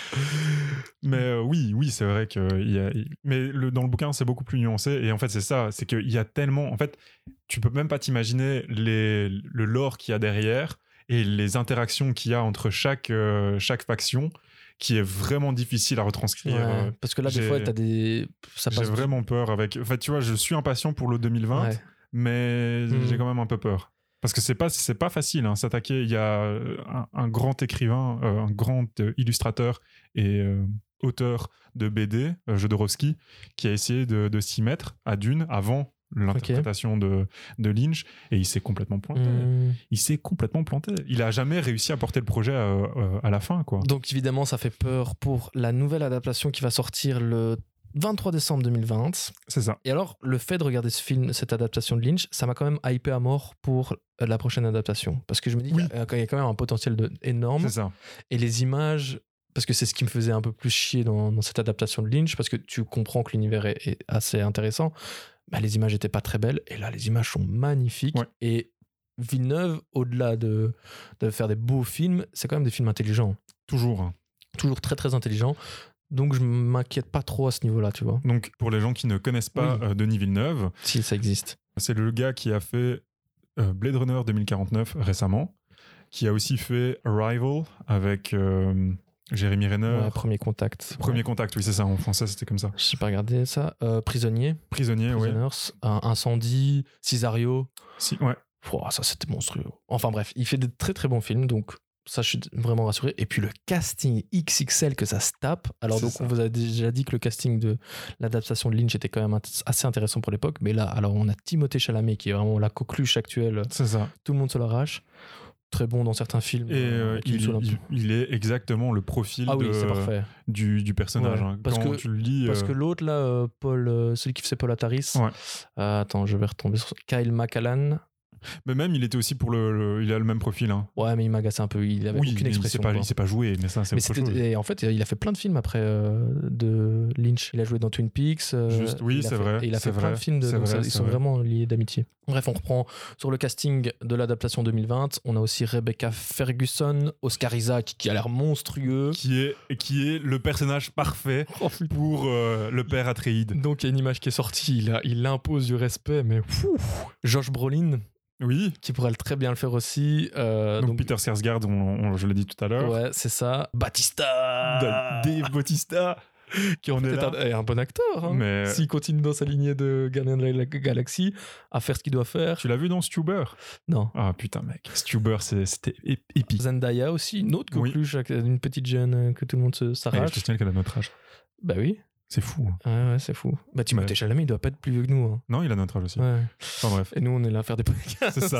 Mais euh, oui, oui, c'est vrai que il y a, il- mais le, dans le bouquin, c'est beaucoup plus nuancé. Et en fait, c'est ça, c'est qu'il y a tellement, en fait, tu peux même pas t'imaginer les, le lore qu'il y a derrière et les interactions qu'il y a entre chaque euh, chaque faction, qui est vraiment difficile à retranscrire. Ouais, Euh, parce que là, des j'ai- fois, t'as des. Ça J'ai passe. vraiment peur avec. En fait, tu vois, je suis impatient pour le deux mille vingt, Ouais. mais Mhm. j'ai quand même un peu peur. Parce que c'est pas, c'est pas facile, hein, s'attaquer. Il y a euh, un, un grand écrivain, euh, un grand euh, illustrateur et euh, auteur de B D, euh, Jodorowsky, qui a essayé de, de s'y mettre à Dune avant l'interprétation de, de Lynch, et il s'est complètement planté. Mmh. Il s'est complètement planté. Il a jamais réussi à porter le projet à, euh, à la fin, quoi. Donc, évidemment, ça fait peur pour la nouvelle adaptation qui va sortir le vingt-trois décembre deux mille vingt. C'est ça. Et alors, le fait de regarder ce film, cette adaptation de Lynch, ça m'a quand même hypé à mort pour euh, la prochaine adaptation. Parce que je me dis Oui. qu'il y a- qu'il y a quand même un potentiel de, énorme. C'est ça. Et les images, parce que c'est ce qui me faisait un peu plus chier dans, dans cette adaptation de Lynch, parce que tu comprends que l'univers est, est assez intéressant, bah, les images n'étaient pas très belles. Et là, les images sont magnifiques. Ouais. Et Villeneuve, au-delà de, de faire des beaux films, c'est quand même des films intelligents. Toujours. Toujours très, très intelligents. Donc, je m'inquiète pas trop à ce niveau-là, tu vois, Donc, pour les gens qui ne connaissent pas Oui. euh, Denis Villeneuve, si ça existe. c'est le gars qui a fait euh, Blade Runner deux mille quarante-neuf récemment, qui a aussi fait Arrival avec euh, Jérémy Renner. Ouais, premier contact. Premier Ouais. contact, oui, c'est ça, en français, c'était comme ça. Je sais pas regarder ça. Euh, Prisonnier. Prisonnier, oui. Prisoners. Un- Incendie. Cesario. Si, ouais. Pouah, ça, c'était monstrueux. Enfin bref, il fait des très très bons films, donc ça, je suis vraiment rassuré. Et puis le casting X X L que ça se tape. Alors, C'est donc, ça. on vous a déjà dit que le casting de l'adaptation de Lynch était quand même int- assez intéressant pour l'époque. Mais là, alors, on a Timothée Chalamet qui est vraiment la coqueluche actuelle. C'est ça. Tout le monde se l'arrache. Très bon dans certains films. Et euh, euh, qui me il, saoulent un peu. il- il est exactement le profil Ah oui, de- c'est parfait. du, du personnage. Ouais, hein. parce Quand que- tu le lis. Parce euh, que l'autre, là, euh, Paul, euh, celui qui faisait Paul Ataris. Ouais. Euh, attends, je vais retomber sur Kyle MacLachlan. Mais même, il était aussi pour le. le- il a le même profil. Hein. Ouais, mais il m'agaçait un peu. Il avait Oui, aucune mais il expression. sait pas, quoi. il sait pas jouer, mais ça, c'est Mais autre c'était- chose. et en fait, il a fait plein de films après euh, de Lynch. Il a joué dans Twin Peaks. euh, Juste, oui, il a c'est fait- vrai, Et il a c'est fait plein vrai, de films. De, c'est donc vrai, ça- ils c'est sont vrai. vraiment liés d'amitié. Bref, on reprend sur le casting de l'adaptation deux mille vingt. On a aussi Rebecca Ferguson, Oscar Isaac, qui a l'air monstrueux. Qui est, qui est le personnage parfait pour euh, le père Atréide. Donc, il y a une image qui est sortie. Il, a- il impose du respect, mais fou. Josh Brolin, Oui. qui pourrait le- très bien le faire aussi. Euh, Donc, donc, Peter Sarsgaard, on, on- je l'ai dit tout à l'heure. ouais, c'est ça. Batista, Da- Dave Bautista. qui en on est peut-être là. un, est un bon acteur. Hein. Mais- S'il continue dans sa lignée de Guardian de la Galaxie, à faire ce qu'il doit faire. Tu l'as vu dans Stuber? Non. Ah putain, mec. Stuber, c'est- c'était ép- épique. Zendaya aussi, une autre Oui. coqueluche, avec une petite jeune euh, que tout le monde se- Ouais, s'arrache. je te signale qu'elle a notre âge. Bah oui. C'est fou. hein. Ouais, ouais, c'est fou. Bah Timothée Ouais. Chalamet, il doit pas être plus vieux que nous. Hein. Non, il a notre âge aussi. Ouais. Enfin bref. Et nous, on est là à faire des podcasts. C'est ça.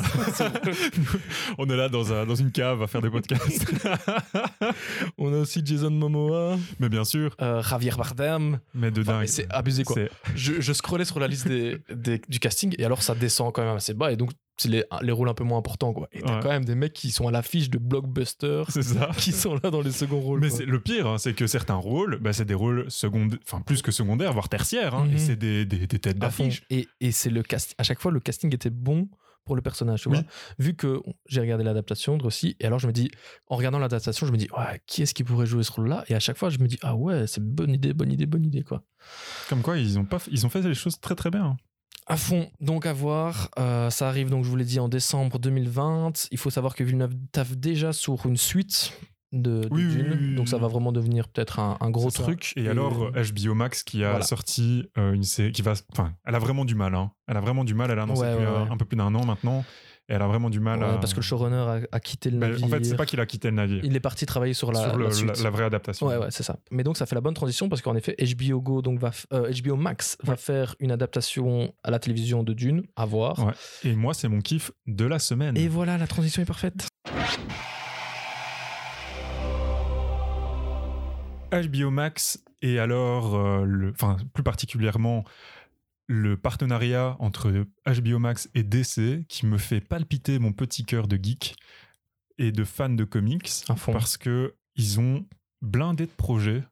On est là dans, un- dans une cave à faire des podcasts. On a aussi Jason Momoa, Mais bien sûr. euh, Javier Bardem. Mais de Enfin, dingue. mais c'est abusé quoi. C'est- Je, je scrollais sur la liste des, des- du casting et alors ça descend quand même assez bas et donc c'est les, les rôles un peu moins importants quoi. Et t'as Ouais. quand même des mecs qui sont à l'affiche de blockbusters C'est ça. qui sont là dans les seconds rôles. Mais quoi. c'est- le pire, hein, c'est que certains rôles, bah, c'est des rôles secondaires, enfin plus que secondaires, voire tertiaires, hein, Mhm. et c'est des, des, des têtes À fond. d'affiche. Et, et c'est le casting. À chaque fois, le casting était bon pour le personnage. Tu Oui. vois. Vu que j'ai regardé l'adaptation de aussi, et alors je me dis, en regardant l'adaptation, je me dis, ouais, qui est-ce qui pourrait jouer ce rôle-là? Et à chaque fois, je me dis, ah ouais, c'est bonne idée, bonne idée, bonne idée, quoi. Comme quoi, ils ont, pas, f- ils ont fait les choses très très bien. À fond, donc à voir. Euh, ça arrive, donc je vous l'ai dit, en décembre deux mille vingt. Il faut savoir que Villeneuve taffe déjà sur une suite de, de Oui, oui, Dune. oui, oui, donc ça oui. va vraiment devenir peut-être un, un gros C'est ça. truc. Et, alors, H B O Max qui a Voilà. sorti euh, une série qui va. Enfin, elle a vraiment du mal. Hein. Elle a vraiment du mal. Elle a annoncé Ouais, depuis ouais, un, ouais. un peu plus d'un an maintenant. Et elle a vraiment du mal Ouais, à. parce que le showrunner a, a quitté le Mais navire. en fait, c'est pas qu'il a quitté le navire. Il est parti travailler sur la, sur le- la la, suite. la vraie adaptation. Ouais, ouais, c'est ça. Mais donc, ça fait la bonne transition parce qu'en effet, H B O Go, donc va f- euh, H B O Max va Ouais. faire une adaptation à la télévision de Dune, à voir. Ouais. Et moi, c'est mon kiff de la semaine. Et voilà, la transition est parfaite. H B O Max et alors, euh, le, enfin, plus particulièrement, le partenariat entre H B O Max et D C qui me fait palpiter mon petit cœur de geek et de fan de comics À fond. parce que ils ont blindé de projets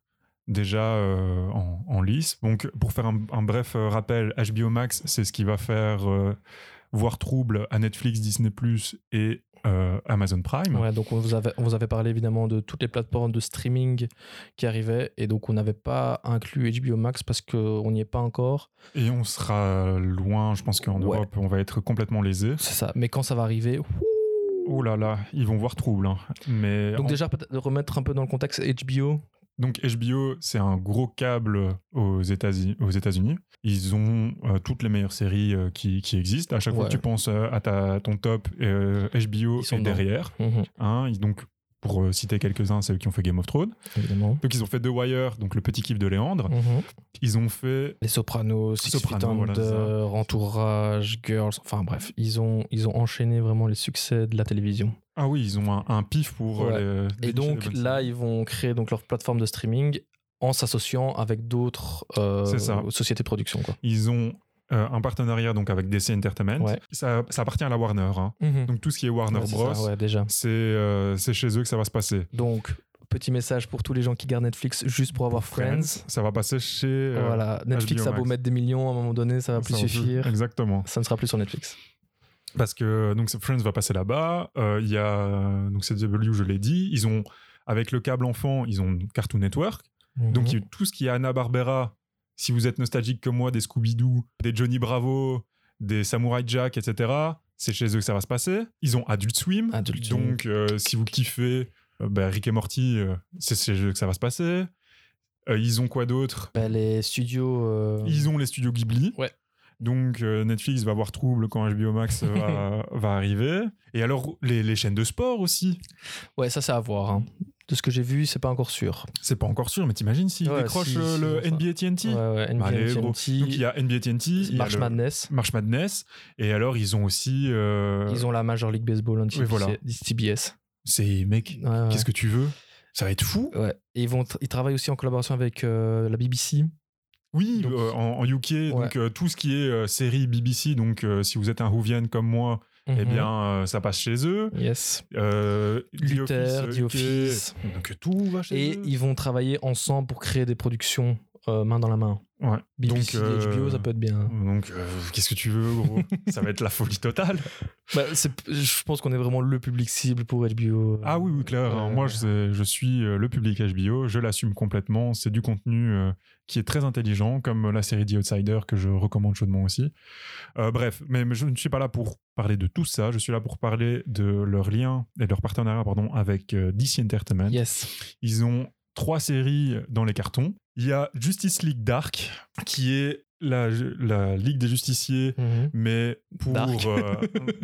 déjà euh, en, en lice. Donc, pour faire un, un bref euh, rappel, H B O Max, c'est ce qui va faire euh, voir trouble à Netflix, Disney plus, et euh, Amazon Prime. Ouais, donc on vous, avait, on vous avait parlé évidemment de toutes les plateformes de streaming qui arrivaient, et donc on n'avait pas inclus H B O Max parce qu'on n'y est pas encore. Et on sera loin, je pense qu'en Ouais. Europe, on va être complètement lésés. C'est ça, mais quand ça va arriver... ouh. Oh là là, ils vont voir trouble. Hein. Mais Donc en- déjà, peut-être remettre un peu dans le contexte H B O. Donc H B O, c'est un gros câble aux États-Unis. Aux États-Unis. Ils ont euh, toutes les meilleures séries euh, qui, qui existent. À chaque fois Ouais. que tu penses euh, à ta, ton top, euh, H B O Ils sont est dedans. derrière. Mhm, Hein. Ils- donc, pour euh, citer quelques-uns, c'est eux qui ont fait Game of Thrones. évidemment. Donc ils ont fait The Wire, donc le petit kiff de Léandre. Mhm. Ils ont fait... Les Sopranos, Six Sopranos, Feet voilà, c'est Under, Entourage, Girls, enfin bref, ils ont, ils ont enchaîné vraiment les succès de la télévision. Ah oui, ils ont un, un pif pour Ouais. euh, les... Et dénicher donc les bonnes là, séries. ils vont créer donc leur plateforme de streaming en s'associant avec d'autres euh, C'est ça. sociétés de production. Quoi. Ils ont euh, un partenariat donc, avec D C Entertainment. Ouais. Ça, ça appartient à la Warner. Hein. Mhm. Donc tout ce qui est Warner Ouais, c'est Bros, ça, ouais, déjà. c'est euh, c'est chez eux que ça va se passer. Donc, petit message pour tous les gens qui gardent Netflix juste pour avoir Friends. Ça va passer chez... euh, Voilà, Netflix H B O a beau Max. mettre des millions, à un moment donné, ça va plus ça va suffire. Exactement. Ça ne sera plus sur Netflix. Parce que donc, Friends va passer là-bas. Euh, Il y a... Donc c'est W, je l'ai dit. Ils ont... Avec le câble enfant, ils ont Cartoon Network. Donc Mhm. il- tout ce qui est Hanna-Barbera, si vous êtes nostalgique comme moi, des Scooby-Doo, des Johnny Bravo, des Samurai Jack, et cetera, c'est chez eux que ça va se passer. Ils ont Adult Swim. Adult Swim. donc euh, si vous kiffez euh, bah, Rick et Morty, euh, c'est chez eux que ça va se passer. Euh, ils ont quoi d'autre? Bah, les studios. euh, Ils ont les studios Ghibli. Ouais. Donc euh, Netflix va avoir trouble quand H B O Max va, va arriver. Et alors les, les chaînes de sport aussi. Ouais, ça, c'est à voir. hein. De ce que j'ai vu, c'est pas encore sûr. C'est pas encore sûr, mais t'imagines s'ils Ouais, décrochent si, euh, si, le ça. N B A T N T? Ouais, ouais, N B A, Bah, allez, gros. T N T, Donc il y a N B A T N T, il y a March le Madness. March Madness, et alors ils ont aussi. euh, Ils ont la Major League Baseball en Oui, voilà. T B S. C'est mec, Ouais, ouais. qu'est-ce que tu veux? Ça va être fou. Ouais. Et ils, vont tra- ils travaillent aussi en collaboration avec euh, la B B C. Oui, Donc- euh, en, en U K, donc euh, tout ce qui est euh, série B B C, donc euh, si vous êtes un Whovian comme moi, eh Mhm. bien euh, ça passe chez eux. Yes. Euh, Luther, The The Office. Donc tout va chez Et eux. ils vont travailler ensemble pour créer des productions euh, main dans la main. Ouais. B B Donc, C, euh, H B O, ça peut être bien. Donc euh, qu'est-ce que tu veux, gros? Ça va être la folie totale. Bah, c'est- je pense qu'on est vraiment le public cible pour H B O. Ah oui, oui, clair. hein. Euh, Moi, je, sais- je suis euh, le public H B O, je l'assume complètement. C'est du contenu euh, qui est très intelligent, comme la série The Outsider que je recommande chaudement aussi. Euh, bref, mais, mais je ne suis pas là pour parler de tout ça. Je suis là pour parler de leur lien et de leur partenariat pardon, avec euh, D C Entertainment. Yes. Ils ont trois séries dans les cartons. Il y a Justice League Dark, qui est la, la Ligue des Justiciers, Mhm. mais pour Dark. euh,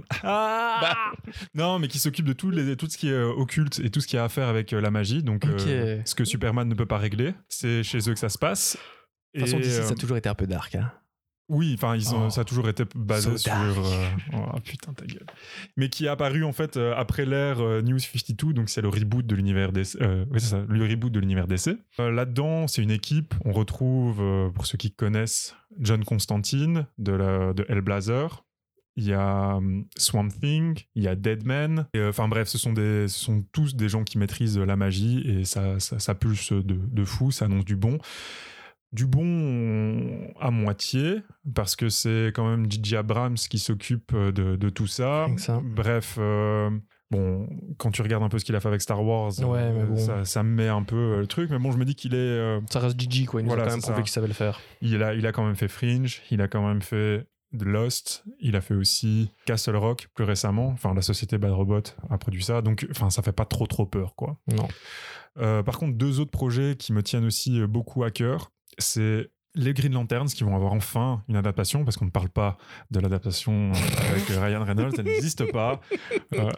ah non, mais qui s'occupe de tout, les, tout ce qui est euh, occulte et tout ce qui a à faire avec euh, la magie. Donc Ok. euh, ce que Superman ne peut pas régler, c'est chez eux que ça se passe. De toute façon, Et, d'ici, ça euh, a toujours été un peu dark. Hein. oui, enfin, ils ont, Oh. ça a toujours été basé So sur. dark. euh, oh putain, ta gueule. Mais qui est apparu en fait euh, après l'ère euh, News cinquante-deux, donc c'est le reboot de l'univers D C. Euh, oui, c'est ça, le reboot de l'univers D C. Euh, là-dedans, c'est une équipe. On retrouve, euh, pour ceux qui connaissent, John Constantine de, la, de Hellblazer. Il y a hum, Swamp Thing, il y a Deadman. Et, euh, Enfin bref, ce sont, des, ce sont tous des gens qui maîtrisent la magie et ça, ça, ça pulse de, de fou, ça annonce du bon. Du bon à moitié, parce que c'est quand même J J Abrams qui s'occupe de, de tout ça. Rien que ça. Bref, euh, bon, quand tu regardes un peu ce qu'il a fait avec Star Wars, Ouais, mais euh, bon. ça, ça me met un peu euh, le truc. Mais bon, je me dis qu'il est... euh, Ça reste Gigi, quoi. Il nous Voilà, a quand même c'est prouvé ça. qu'il savait le faire. il, a, il a quand même fait Fringe, il a quand même fait The Lost, il a fait aussi Castle Rock plus récemment. Enfin, la société Bad Robot a produit ça. Donc, enfin, ça fait pas trop trop peur, quoi. Non. Euh, par contre, deux autres projets qui me tiennent aussi euh, beaucoup à cœur, c'est les Green Lanterns qui vont avoir enfin une adaptation, parce qu'on ne parle pas de l'adaptation avec euh, Ryan Reynolds, elle n'existe pas. Euh,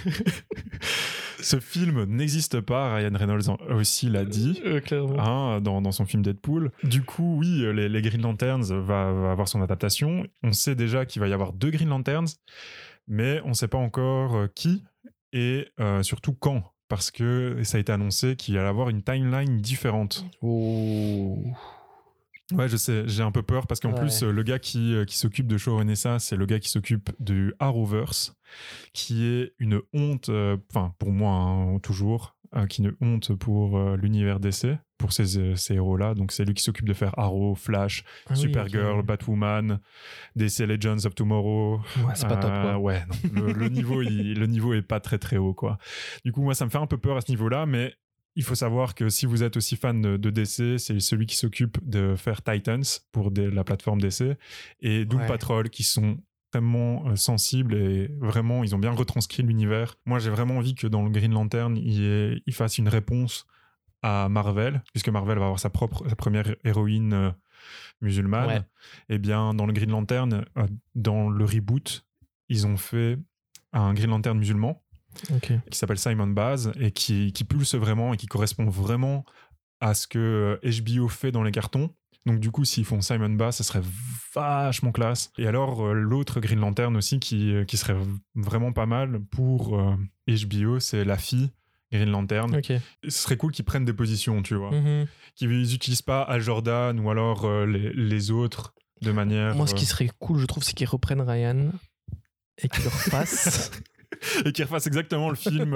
Ce film n'existe pas, Ryan Reynolds en- aussi l'a dit. clairement. Hein, dans, dans son film Deadpool. Du coup, oui, les, les Green Lanterns va, va avoir son adaptation. On sait déjà qu'il va y avoir deux Green Lanterns, mais on ne sait pas encore euh, qui et euh, surtout quand. Parce que ça a été annoncé qu'il allait avoir une timeline différente. Oh. Ouais, je sais, j'ai un peu peur parce qu'en Ouais. plus, euh, le gars qui, euh, qui s'occupe de showrunner ça, c'est le gars qui s'occupe du Arrowverse, qui est une honte, euh, enfin pour moi hein, toujours, euh, qui est une honte pour euh, l'univers D C. pour ces, euh, ces héros-là. Donc c'est lui qui s'occupe de faire Arrow, Flash, Ah oui, Supergirl, ok. Batwoman, D C Legends of Tomorrow. Ouais, c'est pas top, Euh, quoi. Ouais, non, le, le niveau, il, le niveau est pas très très haut, quoi. Du coup, moi, ça me fait un peu peur à ce niveau-là, mais il faut savoir que si vous êtes aussi fan de, de D C, c'est celui qui s'occupe de faire Titans pour des- la plateforme D C et Doom Ouais. Patrol qui sont extrêmement euh, sensibles et vraiment, ils ont bien retranscrit l'univers. Moi, j'ai vraiment envie que dans le Green Lantern, il, y ait- il fasse une réponse à Marvel, puisque Marvel va avoir sa propre sa première héroïne euh, musulmane. Ouais. Et bien, dans le Green Lantern, euh, dans le reboot, ils ont fait un Green Lantern musulman Ok. qui s'appelle Simon Baz et qui, qui pulse vraiment et qui correspond vraiment à ce que euh, H B O fait dans les cartons. Donc du coup, s'ils font Simon Baz, ça serait vachement classe. Et alors, euh, l'autre Green Lantern aussi qui, euh, qui serait v- vraiment pas mal pour euh, H B O, c'est la fille Green Lantern. Ok. Et ce serait cool qu'ils prennent des positions, tu vois. Mhm. Qu'ils n'utilisent pas Al Jordan ou alors euh, les, les autres de manière... Moi, ce qui euh, serait cool, je trouve, c'est qu'ils reprennent Ryan et qu'ils le refassent. et qu'ils refassent exactement le film,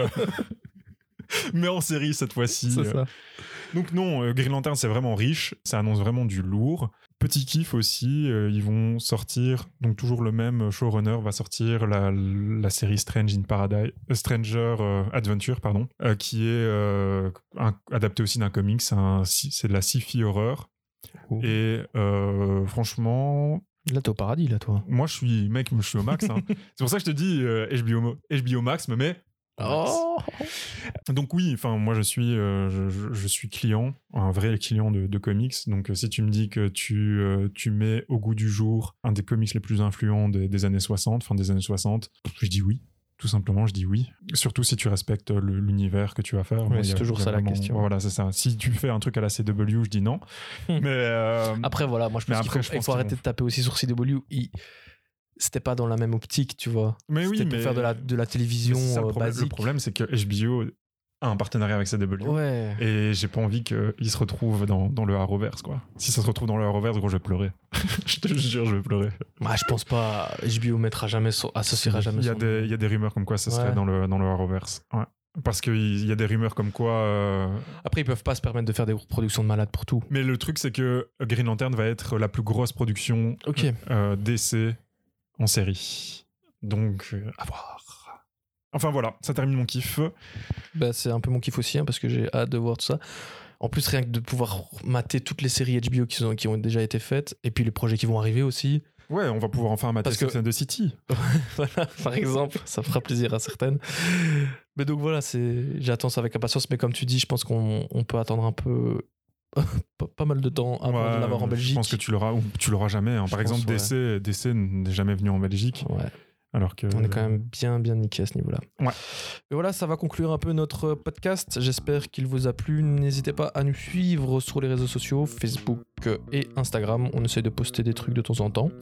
mais en série cette fois-ci. C'est ça. Donc non, euh, Green Lantern, c'est vraiment riche, ça annonce vraiment du lourd. Petit kiff aussi, euh, ils vont sortir, donc toujours le même showrunner va sortir la, la série Strange in Paradise, euh, Stranger euh, Adventure, pardon, euh, qui est euh, un- adapté aussi d'un comics, c'est un- c'est de la sci-fi horreur. Ouh. Et euh, franchement, Là, t'es au paradis, là, toi. moi je suis, mec, je suis au max. hein. C'est pour ça que je te dis, euh, H B O, H B O Max me met. Oh Donc oui, enfin moi je suis, euh, je, je- je suis client, un vrai client de, de comics. Donc euh, si tu me dis que tu, euh, tu mets au goût du jour un des comics les plus influents des, des années soixante, fin des années soixante, je dis oui. Tout simplement, je dis oui. Surtout si tu respectes le- l'univers que tu vas faire. Moi, c'est il y a- toujours il y a ça la vraiment- question. Voilà, c'est ça. Si tu fais un truc à la C W, je dis non. Mais euh, Après, voilà, moi, je Mais pense qu'il après, faut, je il pense faut qu'ils arrêter vont- de taper aussi sur C W. Il- C'était pas dans la même optique, tu vois. mais oui, C'était pour mais faire de la, de la mais télévision c'est ça, le euh, problème. Le basique. problème, c'est que H B O a un partenariat avec C W. Ouais. Et j'ai pas envie qu'il se retrouve dans, dans le Arrowverse, quoi. Si ça se retrouve dans le Arrowverse, gros, je vais pleurer. Je te jure, je vais pleurer. Bah, je pense pas. H B O mettra jamais son, associera jamais Il y, a son des, nom. il y a des rumeurs comme quoi ça serait Ouais. dans le, dans le Arrowverse. Ouais. Parce qu'il y a des rumeurs comme quoi... euh, Après, ils peuvent pas se permettre de faire des productions de malades pour tout. Mais le truc, c'est que Green Lantern va être la plus grosse production Ok. euh, D C en série. Donc, euh, à voir. Enfin voilà, ça termine mon kiff. Bah, c'est un peu mon kiff aussi, hein, parce que j'ai hâte de voir tout ça. En plus, rien que de pouvoir mater toutes les séries H B O qui, sont, qui ont déjà été faites, et puis les projets qui vont arriver aussi. Ouais, on va pouvoir enfin mater Parce que- Sex and the City. Voilà, par exemple, ça fera plaisir à certaines. Mais donc voilà, c'est... j'attends ça avec impatience, mais comme tu dis, je pense qu'on on peut attendre un peu... pas, pas mal de temps avant Ouais, de l'avoir en Belgique. Je pense que tu l'auras, ou tu l'auras jamais. hein. Par Je exemple, pense, D C, D C n'est jamais venu en Belgique. Ouais. Alors que... On est quand même bien, bien niqué à ce niveau-là. Ouais. Et voilà, ça va conclure un peu notre podcast. J'espère qu'il vous a plu. N'hésitez pas à nous suivre sur les réseaux sociaux, Facebook et Instagram. On essaie de poster des trucs de temps en temps.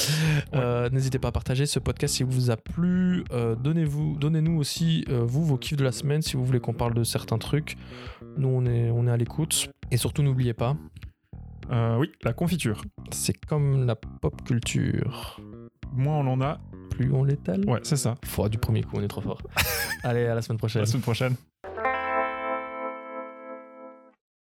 Euh, N'hésitez pas à partager ce podcast si vous a plu. Euh, donnez-vous, donnez-nous aussi, euh, vous, vos kiffs de la semaine si vous voulez qu'on parle de certains trucs. Nous, on est, on est à l'écoute. Et surtout, n'oubliez pas, Euh, oui, la confiture. c'est comme la pop culture. Moins on en a, Plus on l'étale. ouais, c'est ça. Faut, du premier coup, on est trop fort. Allez, à la semaine À prochaine. la semaine prochaine.